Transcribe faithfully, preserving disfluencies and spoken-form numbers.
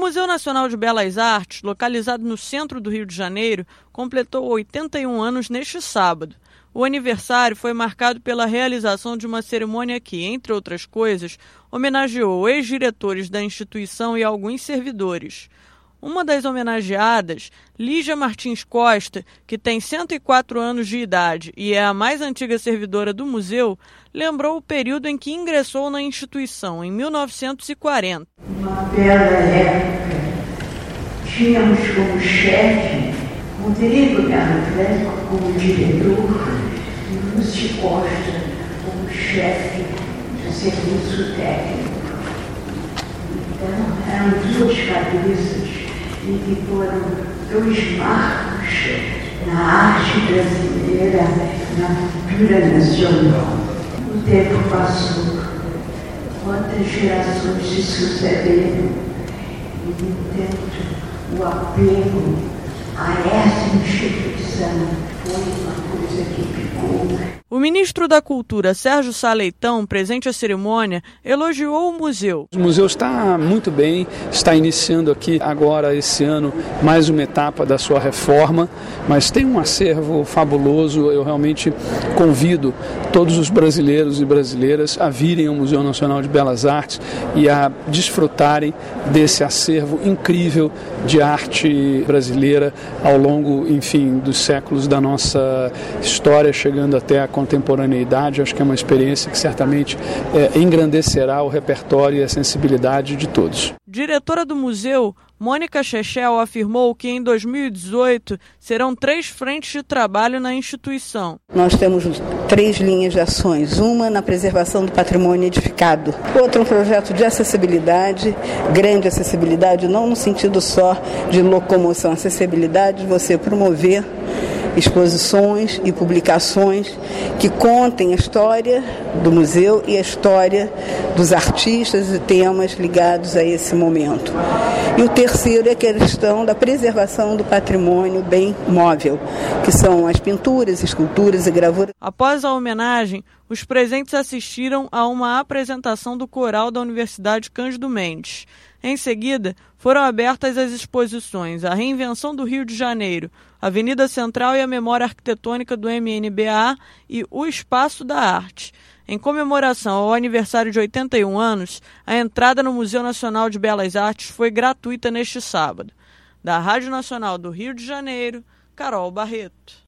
Museu Nacional de Belas Artes, localizado no centro do Rio de Janeiro, completou oitenta e um anos neste sábado. O aniversário foi marcado pela realização de uma cerimônia que, entre outras coisas, homenageou ex-diretores da instituição e alguns servidores. Uma das homenageadas, Lígia Martins Costa, que tem cento e quatro anos de idade e é a mais antiga servidora do museu, lembrou o período em que ingressou na instituição, em mil novecentos e quarenta. Uma bela época, tínhamos como chefe Rodrigo Garofleco como diretor e Lúcio Costa como chefe do serviço técnico. Então, eram duas cabeças e que foram dois marcos na arte brasileira, na cultura nacional. O tempo passou, quantas gerações se sucederam, e, no entanto, o apego a essa instituição foi uma coisa que ficou. O ministro da Cultura, Sérgio Sá Leitão, presente à cerimônia, elogiou o museu. O museu está muito bem, está iniciando aqui agora esse ano mais uma etapa da sua reforma, mas tem um acervo fabuloso. Eu realmente convido todos os brasileiros e brasileiras a virem ao Museu Nacional de Belas Artes e a desfrutarem desse acervo incrível de arte brasileira ao longo, enfim, dos séculos da nossa história, chegando até a contemporaneidade. Acho que é uma experiência que certamente é, engrandecerá o repertório e a sensibilidade de todos. Diretora do museu, Mônica Chechel, afirmou que em dois mil e dezoito serão três frentes de trabalho na instituição. Nós temos três linhas de ações, uma na preservação do patrimônio edificado, outra um projeto de acessibilidade, grande acessibilidade, não no sentido só de locomoção, acessibilidade de você promover exposições e publicações que contem a história do museu e a história dos artistas e temas ligados a esse momento. E o terceiro é a questão da preservação do patrimônio bem móvel, que são as pinturas, esculturas e gravuras. Após a homenagem, os presentes assistiram a uma apresentação do coral da Universidade Cândido Mendes. Em seguida, foram abertas as exposições A Reinvenção do Rio de Janeiro, Avenida Central e a Memória Arquitetônica do M N B A e O Espaço da Arte. Em comemoração ao aniversário de oitenta e um anos, a entrada no Museu Nacional de Belas Artes foi gratuita neste sábado. Da Rádio Nacional do Rio de Janeiro, Carol Barreto.